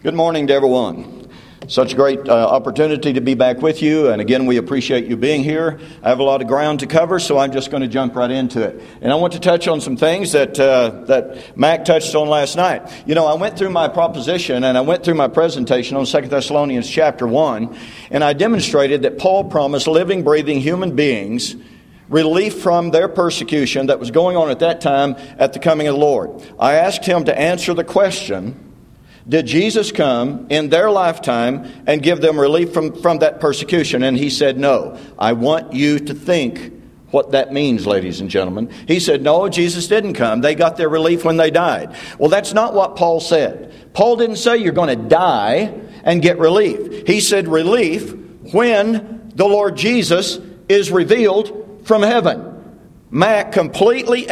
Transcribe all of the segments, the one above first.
Good morning to everyone. Such a great opportunity to be back with you. And again, we appreciate you being here. I have a lot of ground to cover, so I'm just going to jump right into it. And I want to touch on some things that Mac touched on last night. You know, I went through my proposition and I went through my presentation on 2 Thessalonians chapter 1. And I demonstrated that Paul promised living, breathing human beings relief from their persecution that was going on at that time at the coming of the Lord. I asked him to answer the question, did Jesus come in their lifetime and give them relief from that persecution? And he said, no. I want you to think what that means, ladies and gentlemen. He said, no, Jesus didn't come. They got their relief when they died. Well, that's not what Paul said. Paul didn't say you're going to die and get relief. He said relief when the Lord Jesus is revealed from heaven. Mac completely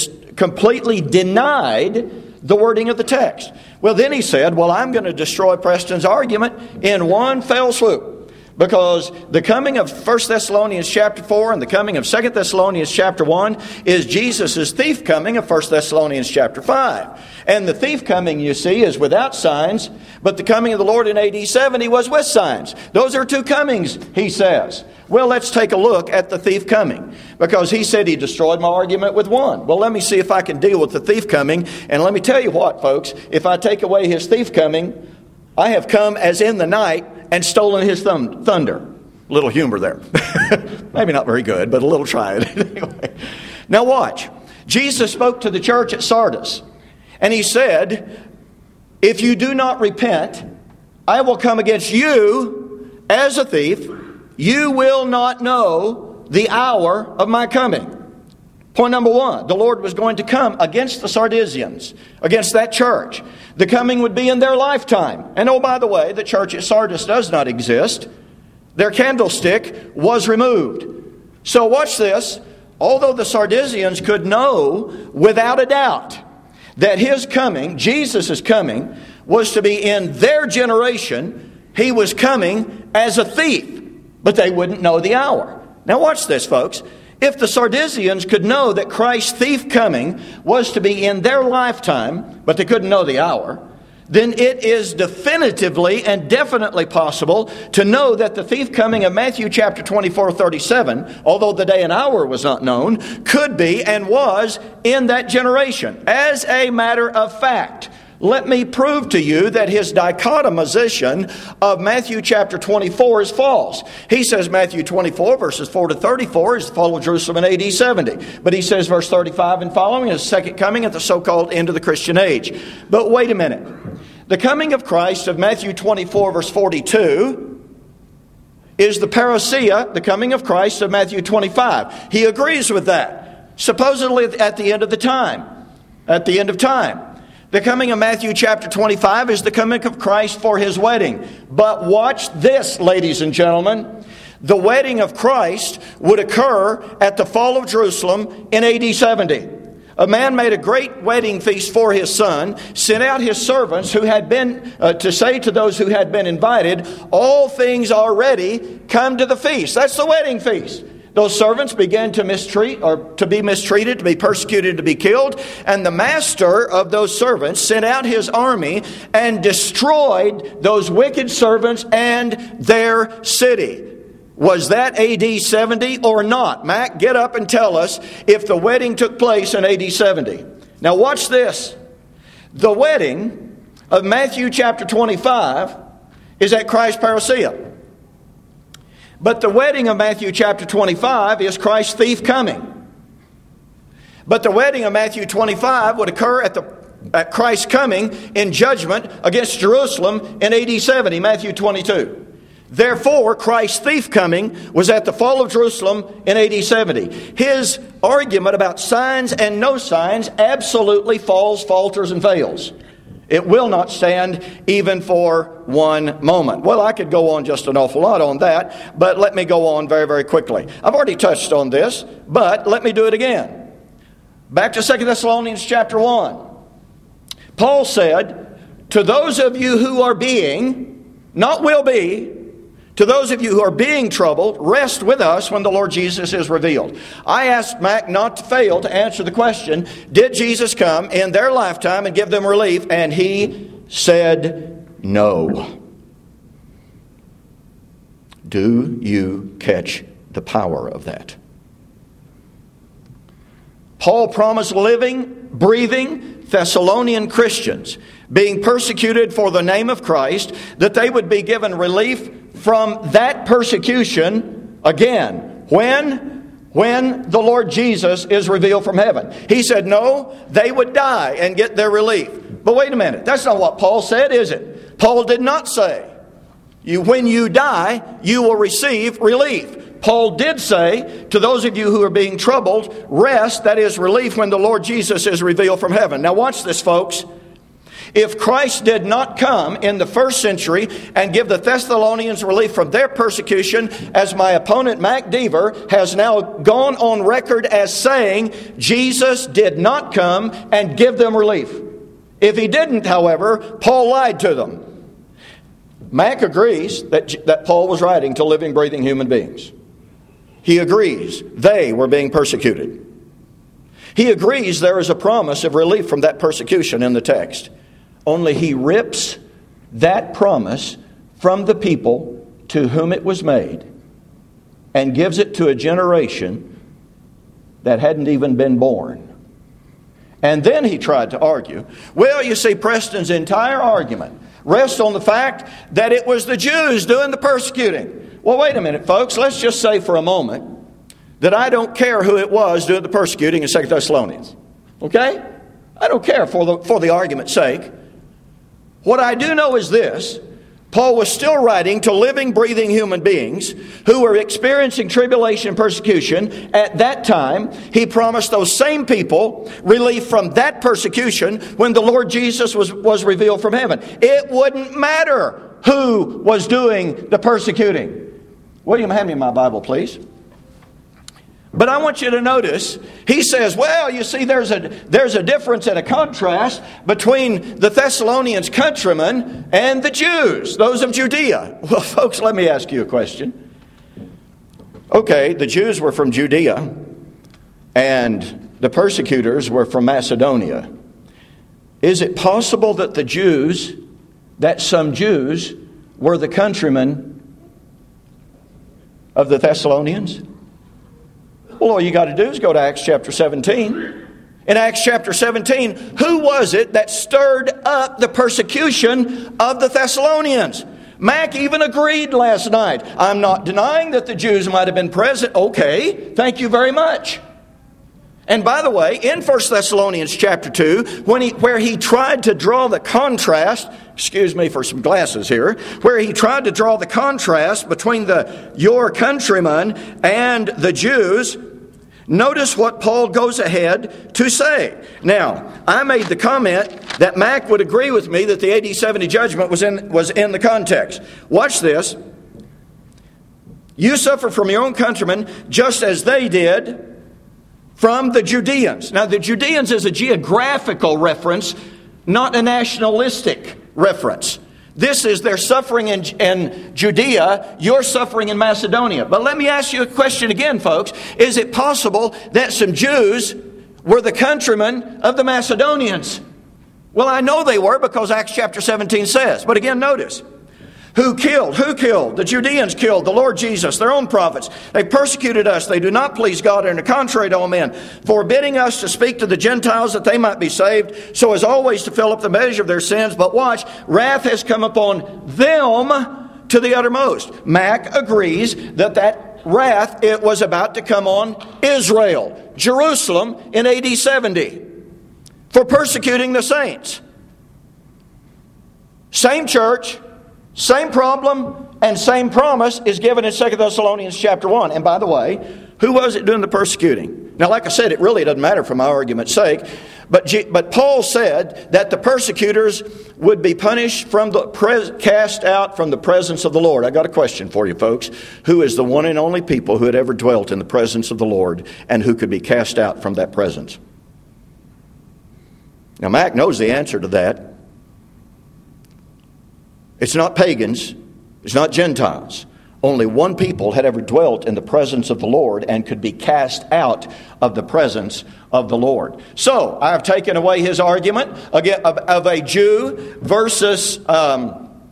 denied the wording of the text. Well, then he said, well, I'm going to destroy Preston's argument in one fell swoop. Because the coming of 1 Thessalonians chapter 4 and the coming of 2 Thessalonians chapter 1 is Jesus' thief coming of 1 Thessalonians chapter 5. And the thief coming, you see, is without signs, but the coming of the Lord in AD 70 was with signs. Those are two comings, he says. Well, let's take a look at the thief coming, because he said he destroyed my argument with one. Well, let me see if I can deal with the thief coming. And let me tell you what, folks, if I take away his thief coming, I have come as in the night and stolen his thunder. A little humor there. Maybe not very good, but a little try it. Anyway. Now watch. Jesus spoke to the church at Sardis, and he said, if you do not repent, I will come against you as a thief. You will not know the hour of my coming. Point number one, the Lord was going to come against the Sardisians, against that church. The coming would be in their lifetime. And oh, by the way, the church at Sardis does not exist. Their candlestick was removed. So watch this. Although the Sardisians could know without a doubt that his coming, Jesus' coming, was to be in their generation, he was coming as a thief. But they wouldn't know the hour. Now watch this, folks. If the Sardisians could know that Christ's thief coming was to be in their lifetime, but they couldn't know the hour, then it is definitively and definitely possible to know that the thief coming of Matthew chapter 24:37, although the day and hour was not known, could be and was in that generation. As a matter of fact, let me prove to you that his dichotomization of Matthew chapter 24 is false. He says Matthew 24 verses 4 to 34 is the fall of Jerusalem in AD 70. But he says verse 35 and following is second coming at the so-called end of the Christian age. But wait a minute. The coming of Christ of Matthew 24 verse 42 is the parousia, the coming of Christ of Matthew 25. He agrees with that. Supposedly at the end of the time. At the end of time. The coming of Matthew chapter 25 is the coming of Christ for his wedding. But watch this, ladies and gentlemen. The wedding of Christ would occur at the fall of Jerusalem in AD 70. A man made a great wedding feast for his son, sent out his servants who had been, to say to those who had been invited, all things are ready, come to the feast. That's the wedding feast. Those servants began to mistreat, or to be mistreated, to be persecuted, to be killed. And the master of those servants sent out his army and destroyed those wicked servants and their city. Was that AD 70 or not? Mac, get up and tell us if the wedding took place in AD 70. Now watch this. The wedding of Matthew chapter 25 is at Christ's parousia. But the wedding of Matthew chapter 25 is Christ's thief coming. But the wedding of Matthew 25 would occur at Christ's coming in judgment against Jerusalem in AD 70, Matthew 22. Therefore, Christ's thief coming was at the fall of Jerusalem in AD 70. His argument about signs and no signs absolutely falls, falters, and fails. It will not stand even for one moment. Well, I could go on just an awful lot on that, but let me go on very, very quickly. I've already touched on this, but let me do it again. Back to 2 Thessalonians chapter 1. Paul said, to those of you who are being, not will be, to those of you who are being troubled, rest with us when the Lord Jesus is revealed. I asked Mac not to fail to answer the question, did Jesus come in their lifetime and give them relief? And he said no. Do you catch the power of that? Paul promised living, breathing Thessalonian Christians being persecuted for the name of Christ, that they would be given relief from that persecution again. When the Lord Jesus is revealed from heaven. He said, no, they would die and get their relief. But wait a minute, that's not what Paul said, is it? Paul did not say, when you die, you will receive relief. Paul did say, to those of you who are being troubled, rest, that is relief when the Lord Jesus is revealed from heaven. Now watch this, folks. If Christ did not come in the first century and give the Thessalonians relief from their persecution, as my opponent Mac Deaver has now gone on record as saying, Jesus did not come and give them relief. If he didn't, however, Paul lied to them. Mac agrees that Paul was writing to living, breathing human beings. He agrees they were being persecuted. He agrees there is a promise of relief from that persecution in the text. Only he rips that promise from the people to whom it was made and gives it to a generation that hadn't even been born. And then he tried to argue. Well, you see, Preston's entire argument rests on the fact that it was the Jews doing the persecuting. Well, wait a minute, folks. Let's just say for a moment that I don't care who it was doing the persecuting in 2 Thessalonians. Okay? I don't care for the argument's sake. What I do know is this. Paul was still writing to living, breathing human beings who were experiencing tribulation and persecution. At that time, he promised those same people relief from that persecution when the Lord Jesus was revealed from heaven. It wouldn't matter who was doing the persecuting. William, hand me my Bible, please. But I want you to notice, he says, well, you see, there's a difference and a contrast between the Thessalonians' countrymen and the Jews, those of Judea. Well, folks, let me ask you a question. Okay, the Jews were from Judea, and the persecutors were from Macedonia. Is it possible that some Jews were the countrymen of the Thessalonians? Well, all you got to do is go to Acts chapter 17. In Acts chapter 17, who was it that stirred up the persecution of the Thessalonians? Mac even agreed last night. I'm not denying that the Jews might have been present. Okay, thank you very much. And by the way, in 1 Thessalonians chapter 2, where he tried to draw the contrast, excuse me for some glasses here, where he tried to draw the contrast between your countrymen and the Jews, notice what Paul goes ahead to say. Now, I made the comment that Mac would agree with me that the AD 70 judgment was in the context. Watch this. You suffer from your own countrymen just as they did from the Judeans. Now, the Judeans is a geographical reference, not a nationalistic reference. This is their suffering in Judea, your suffering in Macedonia. But let me ask you a question again, folks. Is it possible that some Jews were the countrymen of the Macedonians? Well, I know they were because Acts chapter 17 says. But again, notice. Who killed? The Judeans killed the Lord Jesus, their own prophets. They persecuted us. They do not please God and are contrary to all men, forbidding us to speak to the Gentiles that they might be saved, so as always to fill up the measure of their sins. But watch, wrath has come upon them to the uttermost. Mac agrees that wrath, it was about to come on Israel, Jerusalem in AD 70, for persecuting the saints. Same church, same problem, and same promise is given in 2 Thessalonians chapter 1. And by the way, who was it doing the persecuting? Now, like I said, it really doesn't matter for my argument's sake. But Paul said that the persecutors would be punished cast out from the presence of the Lord. I got a question for you, folks. Who is the one and only people who had ever dwelt in the presence of the Lord and who could be cast out from that presence? Now, Mac knows the answer to that. It's not pagans. It's not Gentiles. Only one people had ever dwelt in the presence of the Lord and could be cast out of the presence of the Lord. So, I have taken away his argument of a Jew versus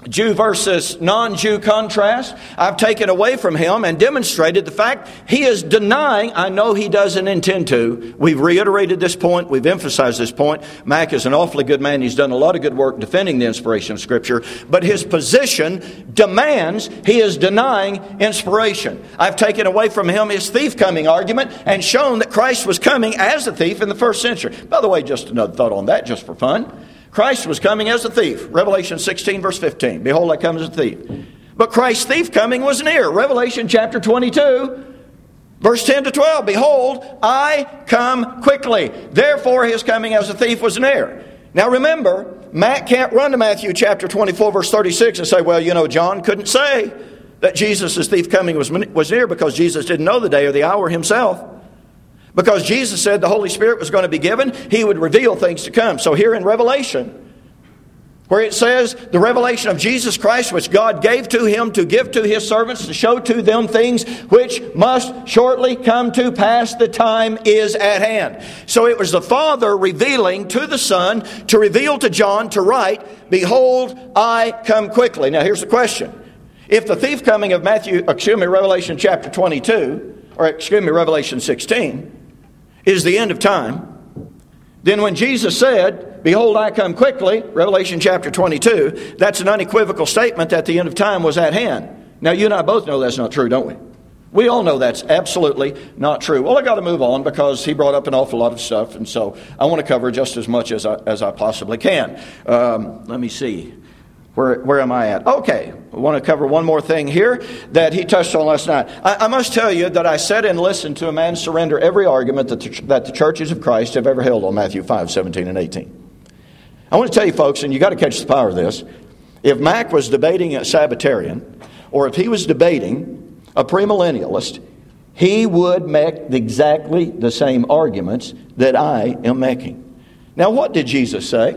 Jew versus non-Jew contrast. I've taken away from him and demonstrated the fact he is denying. I know he doesn't intend to. We've reiterated this point. We've emphasized this point. Mack is an awfully good man. He's done a lot of good work defending the inspiration of Scripture. But his position demands he is denying inspiration. I've taken away from him his thief coming argument and shown that Christ was coming as a thief in the first century. By the way, just another thought on that, just for fun. Christ was coming as a thief. Revelation 16, verse 15. Behold, I come as a thief. But Christ's thief coming was near. Revelation chapter 22, verse 10 to 12. Behold, I come quickly. Therefore, his coming as a thief was near. Now remember, Matt can't run to Matthew chapter 24, verse 36 and say, well, you know, John couldn't say that Jesus' thief coming was near because Jesus didn't know the day or the hour himself. Because Jesus said the Holy Spirit was going to be given, He would reveal things to come. So here in Revelation, where it says the revelation of Jesus Christ, which God gave to Him to give to His servants, to show to them things which must shortly come to pass, the time is at hand. So it was the Father revealing to the Son, to reveal to John, to write, behold, I come quickly. Now here's the question. If the thief coming of Revelation chapter 22, Revelation 16, is the end of time, then when Jesus said, behold, I come quickly, Revelation chapter 22, that's an unequivocal statement that the end of time was at hand. Now, you and I both know that's not true, don't we? We all know that's absolutely not true. Well, I got to move on because he brought up an awful lot of stuff, and so I want to cover just as much as I possibly can. Let me see. Where am I at? Okay, I want to cover one more thing here that he touched on last night. I must tell you that I sat and listened to a man surrender every argument that the churches of Christ have ever held on Matthew 5, 17, and 18. I want to tell you folks, and you got to catch the power of this, if Mack was debating a Sabbatarian, or if he was debating a premillennialist, he would make exactly the same arguments that I am making. Now, what did Jesus say?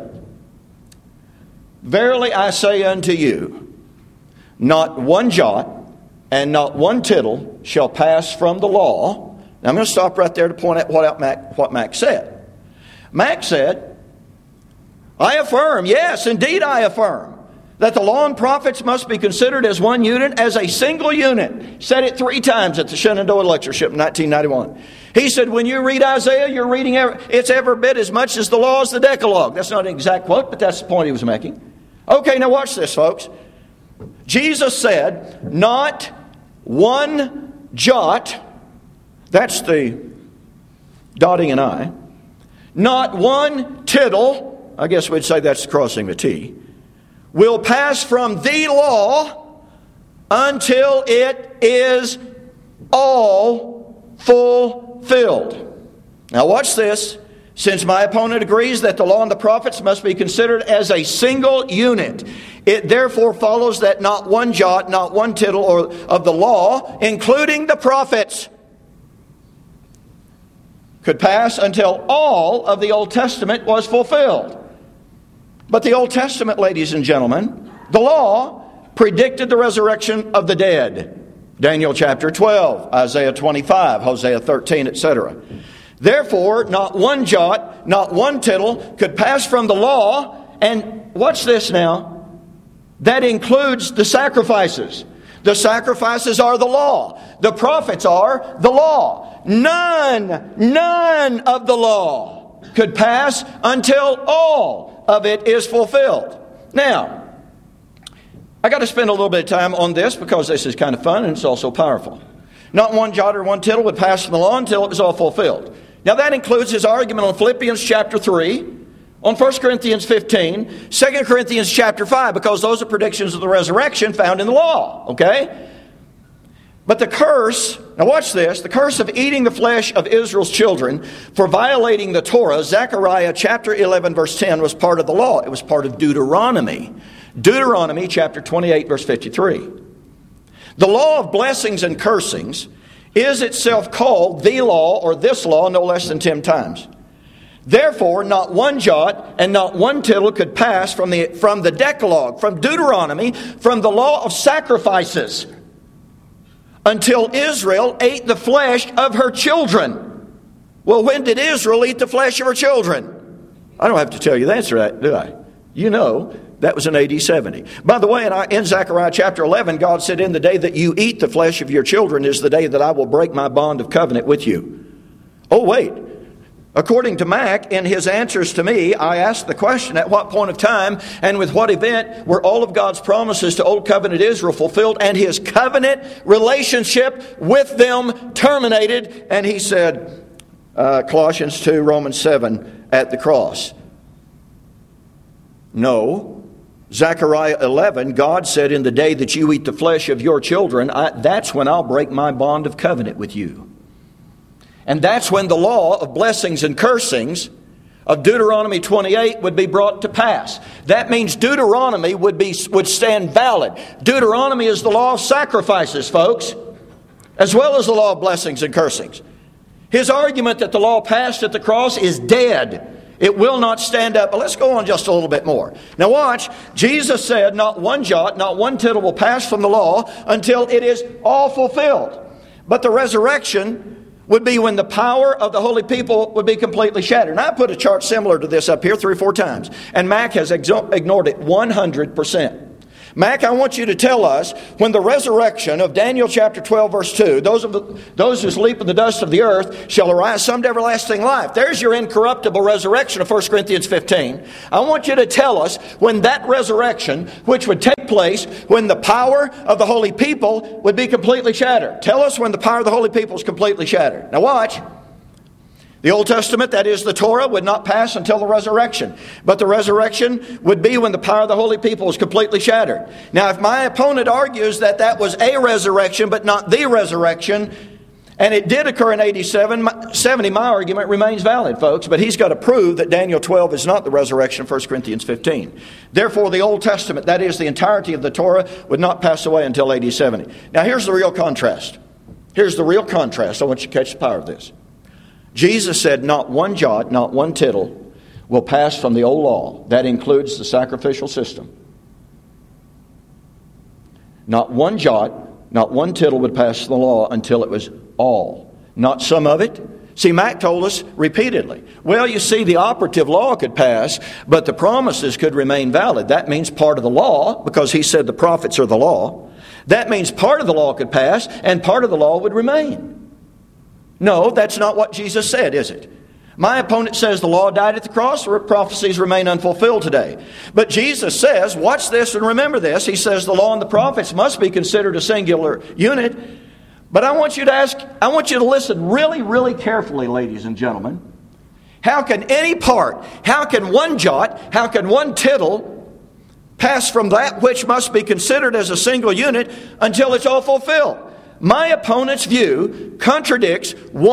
Verily I say unto you, not one jot and not one tittle shall pass from the law. Now I'm going to stop right there to point out what Mack said. Mack said, I affirm, yes, indeed I affirm, that the law and prophets must be considered as one unit, as a single unit. Said it 3 times at the Shenandoah Lectureship in 1991. He said, when you read Isaiah, you're reading it's every bit as much as the law as the Decalogue. That's not an exact quote, but that's the point he was making. Okay, now watch this, folks. Jesus said, not one jot, that's the dotting an I, not one tittle, I guess we'd say that's crossing the T, will pass from the law until it is all fulfilled. Now watch this. Since my opponent agrees that the law and the prophets must be considered as a single unit, it therefore follows that not one jot, not one tittle of the law, including the prophets, could pass until all of the Old Testament was fulfilled. But the Old Testament, ladies and gentlemen, the law predicted the resurrection of the dead. Daniel chapter 12, Isaiah 25, Hosea 13, etc. Therefore, not one jot, not one tittle could pass from the law. And watch this now. That includes the sacrifices. The sacrifices are the law. The prophets are the law. None of the law could pass until all of it is fulfilled. Now, I got to spend a little bit of time on this because this is kind of fun and it's also powerful. Not one jot or one tittle would pass from the law until it was all fulfilled. Now that includes his argument on Philippians chapter 3, on 1 Corinthians 15, 2 Corinthians chapter 5, because those are predictions of the resurrection found in the law, okay? But the curse, now watch this, the curse of eating the flesh of Israel's children for violating the Torah, Zechariah chapter 11 verse 10 was part of the law. It was part of Deuteronomy. Deuteronomy chapter 28 verse 53. The law of blessings and cursings is itself called the law or this law no less than 10 times. Therefore, not one jot and not one tittle could pass from the Decalogue, from Deuteronomy, from the law of sacrifices, until Israel ate the flesh of her children. Well, when did Israel eat the flesh of her children? I don't have to tell you the answer to that, do I? You know that was in AD 70. By the way, in Zechariah chapter 11, God said, in the day that you eat the flesh of your children is the day that I will break my bond of covenant with you. Oh, wait. According to Mack, in his answers to me, I asked the question, at what point of time and with what event were all of God's promises to Old Covenant Israel fulfilled and his covenant relationship with them terminated? And he said, Colossians 2, Romans 7, at the cross. No. Zechariah 11, God said, in the day that you eat the flesh of your children, that's when I'll break my bond of covenant with you. And that's when the law of blessings and cursings of Deuteronomy 28 would be brought to pass. That means Deuteronomy would stand valid. Deuteronomy is the law of sacrifices, folks, as well as the law of blessings and cursings. His argument that the law passed at the cross is dead. It will not stand up. But let's go on just a little bit more. Now watch. Jesus said, not one jot, not one tittle will pass from the law until it is all fulfilled. But the resurrection would be when the power of the holy people would be completely shattered. And I put a chart similar to this up here 3 or 4 times. And Mack has ignored it 100%. Mack, I want you to tell us when the resurrection of Daniel chapter 12 verse 2, those who sleep in the dust of the earth shall arise some to everlasting life. There's your incorruptible resurrection of 1 Corinthians 15. I want you to tell us when that resurrection, which would take place when the power of the holy people would be completely shattered. Tell us when the power of the holy people is completely shattered. Now watch. The Old Testament, that is the Torah, would not pass until the resurrection. But the resurrection would be when the power of the holy people is completely shattered. Now, if my opponent argues that that was a resurrection, but not the resurrection, and it did occur in AD 70, my argument remains valid, folks. But he's got to prove that Daniel 12 is not the resurrection of 1 Corinthians 15. Therefore, the Old Testament, that is the entirety of the Torah, would not pass away until AD 70. Now, here's the real contrast. Here's the real contrast. I want you to catch the power of this. Jesus said, not one jot, not one tittle will pass from the old law. That includes the sacrificial system. Not one jot, not one tittle would pass from the law until it was all. Not some of it. See, Mack told us repeatedly, well, you see, the operative law could pass, but the promises could remain valid. That means part of the law, because he said the prophets are the law. That means part of the law could pass, and part of the law would remain. No, that's not what Jesus said, is it? My opponent says the law died at the cross, prophecies remain unfulfilled today. But Jesus says, watch this and remember this, he says the law and the prophets must be considered a singular unit. But I want you to listen really, really carefully, ladies and gentlemen. How can any part, how can one jot, how can one tittle pass from that which must be considered as a single unit until it's all fulfilled? My opponent's view contradicts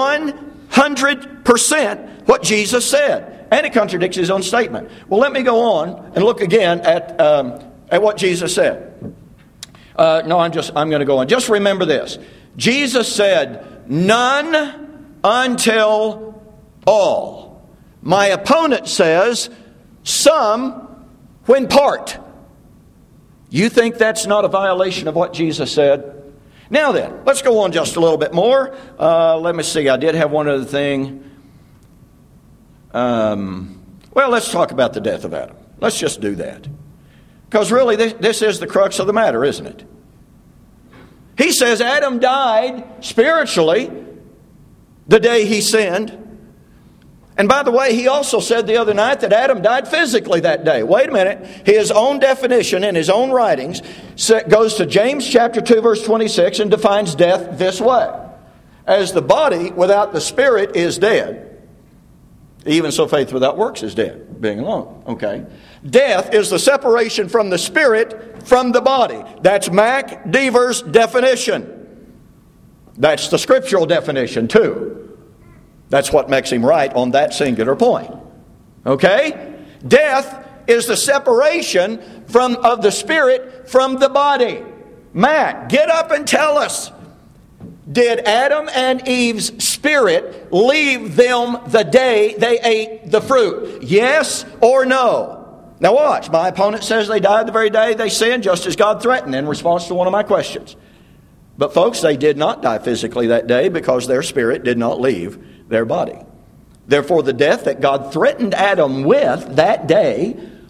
100% what Jesus said. And it contradicts his own statement. Well, let me go on and look again at what Jesus said. I'm going to go on. Just remember this. Jesus said, none until all. My opponent says, some when part. You think that's not a violation of what Jesus said? Now then, let's go on just a little bit more. Let me see. I did have one other thing. Well, let's talk about the death of Adam. Let's just do that. Because really, this is the crux of the matter, isn't it? He says Adam died spiritually the day he sinned. And by the way, he also said the other night that Adam died physically that day. Wait a minute. His own definition in his own writings goes to James chapter 2 verse 26 and defines death this way. As the body without the spirit is dead, even so faith without works is dead, being alone. Okay. Death is the separation from the spirit from the body. That's Mack Deaver's definition. That's the scriptural definition too. That's what makes him right on that singular point. Okay? Death is the separation of the spirit from the body. Matt, get up and tell us. Did Adam and Eve's spirit leave them the day they ate the fruit? Yes or no? Now watch. My opponent says they died the very day they sinned, just as God threatened in response to one of my questions. But folks, they did not die physically that day because their spirit did not leave their body. Therefore, the death that God threatened Adam with that day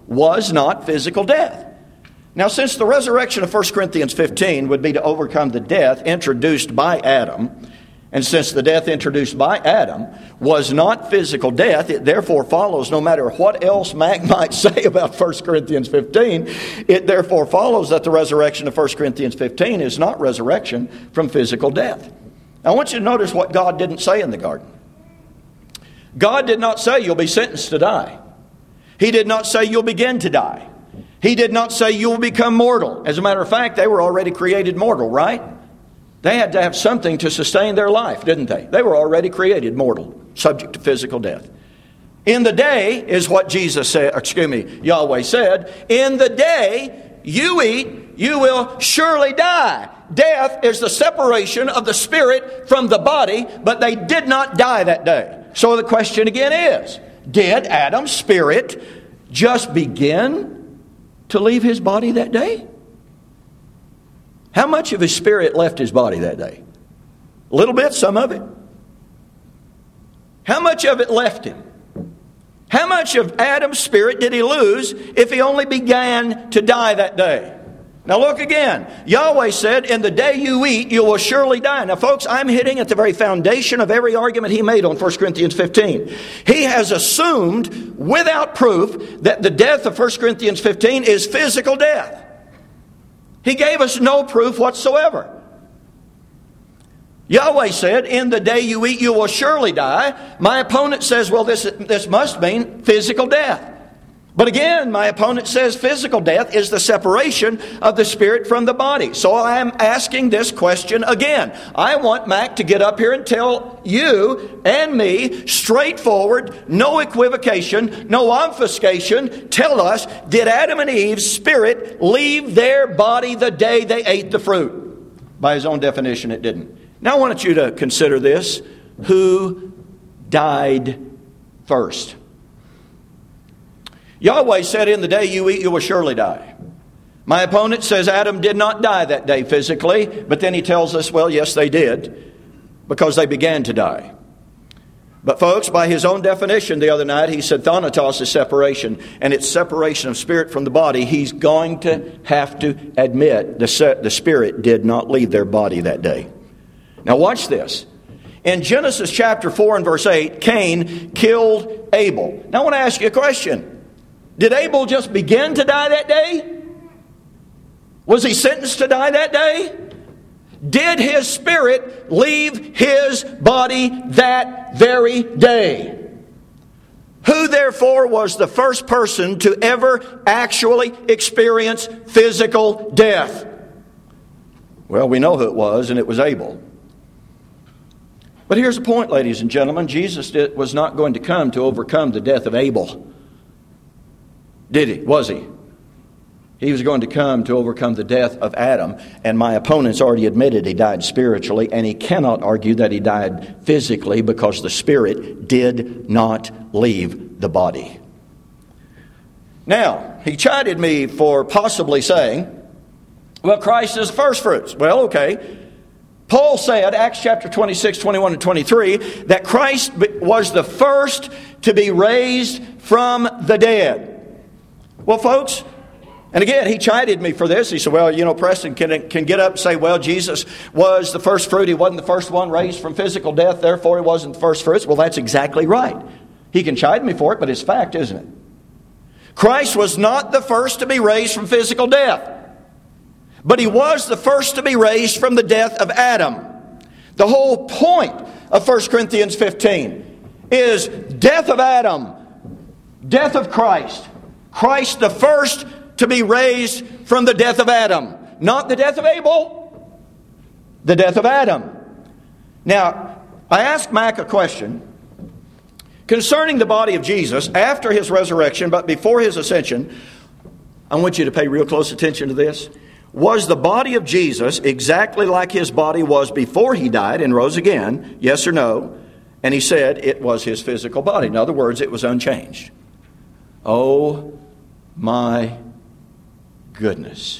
was not physical death. Now, since the resurrection of 1 Corinthians 15 would be to overcome the death introduced by Adam, and since the death introduced by Adam was not physical death, it therefore follows, no matter what else Mac might say about 1 Corinthians 15, it therefore follows that the resurrection of 1 Corinthians 15 is not resurrection from physical death. Now, I want you to notice what God didn't say in the garden. God did not say you'll be sentenced to die. He did not say you'll begin to die. He did not say you will become mortal. As a matter of fact, they were already created mortal, right? They had to have something to sustain their life, didn't they? They were already created mortal, subject to physical death. In the day is what Jesus said, Yahweh said, in the day you eat, you will surely die. Death is the separation of the spirit from the body, but they did not die that day. So the question again is, did Adam's spirit just begin to leave his body that day? How much of his spirit left his body that day? A little bit, some of it. How much of it left him? How much of Adam's spirit did he lose if he only began to die that day? Now look again. Yahweh said, in the day you eat, you will surely die. Now folks, I'm hitting at the very foundation of every argument he made on 1 Corinthians 15. He has assumed, without proof, that the death of 1 Corinthians 15 is physical death. He gave us no proof whatsoever. Yahweh said, in the day you eat, you will surely die. My opponent says, well, this must mean physical death. But again, my opponent says physical death is the separation of the spirit from the body. So I am asking this question again. I want Mac to get up here and tell you and me, straightforward, no equivocation, no obfuscation, tell us, did Adam and Eve's spirit leave their body the day they ate the fruit? By his own definition, it didn't. Now I want you to consider this. Who died first? Yahweh said, in the day you eat, you will surely die. My opponent says Adam did not die that day physically, but then he tells us, well, yes, they did, because they began to die. But folks, by his own definition the other night, he said thanatos is separation, and it's separation of spirit from the body. He's going to have to admit the spirit did not leave their body that day. Now watch this. In Genesis chapter 4 and verse 8, Cain killed Abel. Now I want to ask you a question. Did Abel just begin to die that day? Was he sentenced to die that day? Did his spirit leave his body that very day? Who therefore was the first person to ever actually experience physical death? Well, we know who it was, and it was Abel. But here's the point, ladies and gentlemen. Jesus was not going to come to overcome the death of Abel. Did he? Was he? He was going to come to overcome the death of Adam. And my opponent's already admitted he died spiritually. And he cannot argue that he died physically because the spirit did not leave the body. Now, he chided me for possibly saying, well, Christ is first fruits. Well, okay. Paul said, Acts chapter 26, 21 and 23, that Christ was the first to be raised from the dead. Well, folks, and again, he chided me for this. He said, well, you know, Preston can get up and say, well, Jesus was the first fruit. He wasn't the first one raised from physical death. Therefore, he wasn't the first fruits. Well, that's exactly right. He can chide me for it, but it's fact, isn't it? Christ was not the first to be raised from physical death. But he was the first to be raised from the death of Adam. The whole point of 1 Corinthians 15 is death of Adam, death of Christ. Christ the first to be raised from the death of Adam. Not the death of Abel, the death of Adam. Now, I asked Mac a question concerning the body of Jesus after his resurrection, but before his ascension. I want you to pay real close attention to this. Was the body of Jesus exactly like his body was before he died and rose again? Yes or no? And he said it was his physical body. In other words, it was unchanged. Oh my goodness.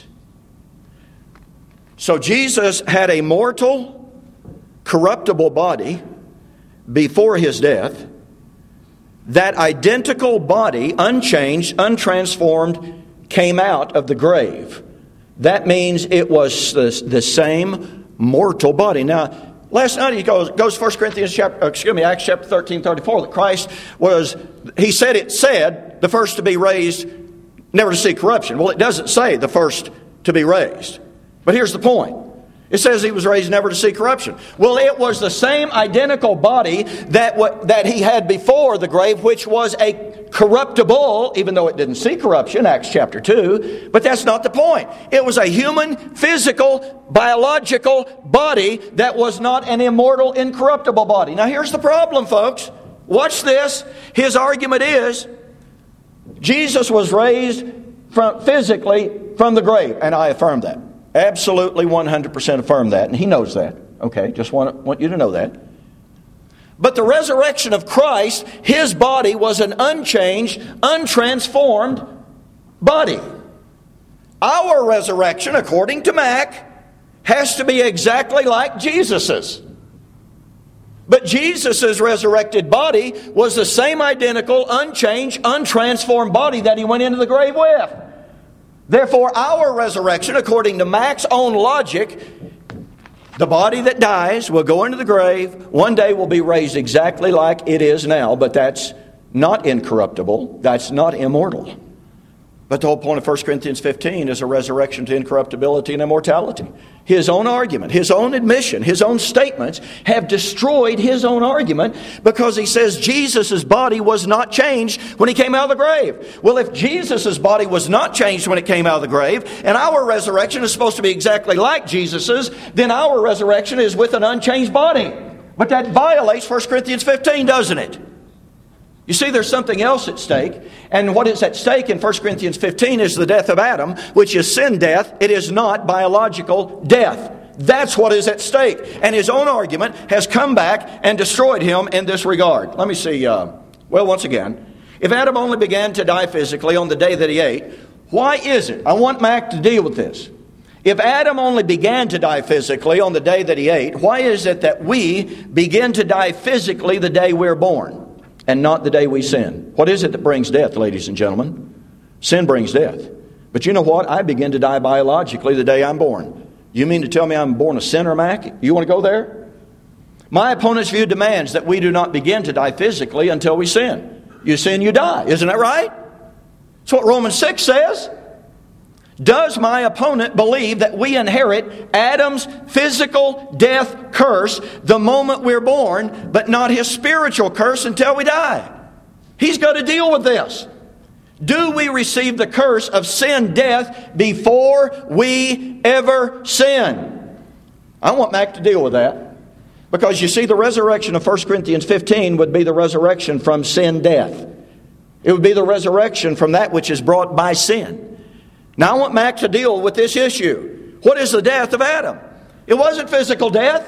So Jesus had a mortal, corruptible body before his death. that identical body, unchanged, untransformed, came out of the grave. That means it was the same mortal body. Now, last night he goes 1 Corinthians Acts chapter 13:34 that Christ was, he said the first to be raised, never to see corruption. Well, it doesn't say the first to be raised. But here's the point. It says he was raised never to see corruption. Well, it was the same identical body that he had before the grave, which was a corruptible, even though it didn't see corruption, Acts chapter 2. But that's not the point. It was a human, physical, biological body that was not an immortal, incorruptible body. Now here's the problem, folks. Watch this. His argument is, Jesus was raised physically from the grave. And I affirm that. Absolutely 100% affirm that. And he knows that. Okay, just want you to know that. But the resurrection of Christ, his body was an unchanged, untransformed body. Our resurrection, according to Mac, has to be exactly like Jesus's. But Jesus' resurrected body was the same identical, unchanged, untransformed body that he went into the grave with. Therefore, our resurrection, according to Mac's own logic, the body that dies will go into the grave, one day will be raised exactly like it is now, but that's not incorruptible, that's not immortal. But the whole point of 1 Corinthians 15 is a resurrection to incorruptibility and immortality. His own argument, his own admission, his own statements have destroyed his own argument because he says Jesus' body was not changed when he came out of the grave. Well, if Jesus' body was not changed when it came out of the grave, and our resurrection is supposed to be exactly like Jesus's, then our resurrection is with an unchanged body. But that violates 1 Corinthians 15, doesn't it? You see, there's something else at stake. And what is at stake in 1 Corinthians 15 is the death of Adam, which is sin death. It is not biological death. That's what is at stake. And his own argument has come back and destroyed him in this regard. Let me see. Once again, if Adam only began to die physically on the day that he ate, why is it? I want Mac to deal with this. If Adam only began to die physically on the day that he ate, why is it that we begin to die physically the day we're born? And not the day we sin. What is it that brings death, ladies and gentlemen? Sin brings death. But you know what? I begin to die biologically the day I'm born. You mean to tell me I'm born a sinner, Mac? You want to go there? My opponent's view demands that we do not begin to die physically until we sin. You sin, you die. Isn't that right? That's what Romans 6 says. Does my opponent believe that we inherit Adam's physical death curse the moment we're born, but not his spiritual curse until we die? He's got to deal with this. Do we receive the curse of sin death before we ever sin? I want Mac to deal with that. Because you see, the resurrection of 1 Corinthians 15 would be the resurrection from sin death. It would be the resurrection from that which is brought by sin. Now I want Mac to deal with this issue. What is the death of Adam? It wasn't physical death.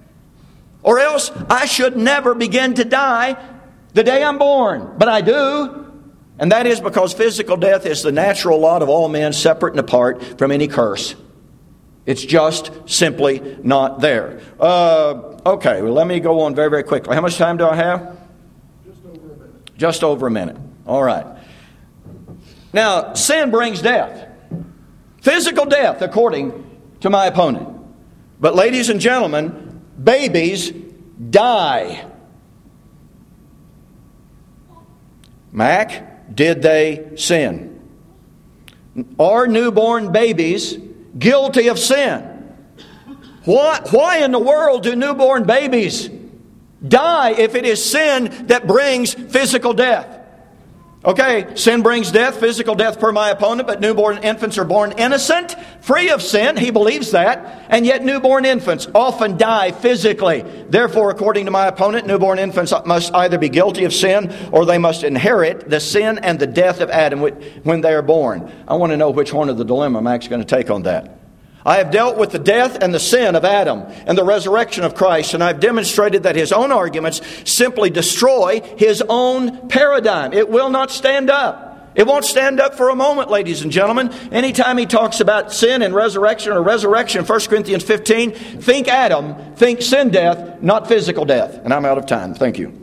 Or else I should never begin to die the day I'm born. But I do. And that is because physical death is the natural lot of all men, separate and apart from any curse. It's just simply not there. Okay, well, let me go on very, very quickly. How much time do I have? Just over a minute. Just over a minute. All right. Now, sin brings death. Physical death, according to my opponent. But ladies and gentlemen, babies die. Mac, did they sin? Are newborn babies guilty of sin? Why in the world do newborn babies die if it is sin that brings physical death? Okay, sin brings death, physical death per my opponent, but newborn infants are born innocent, free of sin. He believes that. And yet newborn infants often die physically. Therefore, according to my opponent, newborn infants must either be guilty of sin or they must inherit the sin and the death of Adam when they are born. I want to know which one of the dilemma Mac's going to take on that. I have dealt with the death and the sin of Adam and the resurrection of Christ, and I've demonstrated that his own arguments simply destroy his own paradigm. It will not stand up. It won't stand up for a moment, ladies and gentlemen. Anytime he talks about sin and resurrection or resurrection, 1 Corinthians 15, think Adam, think sin death, not physical death. And I'm out of time. Thank you.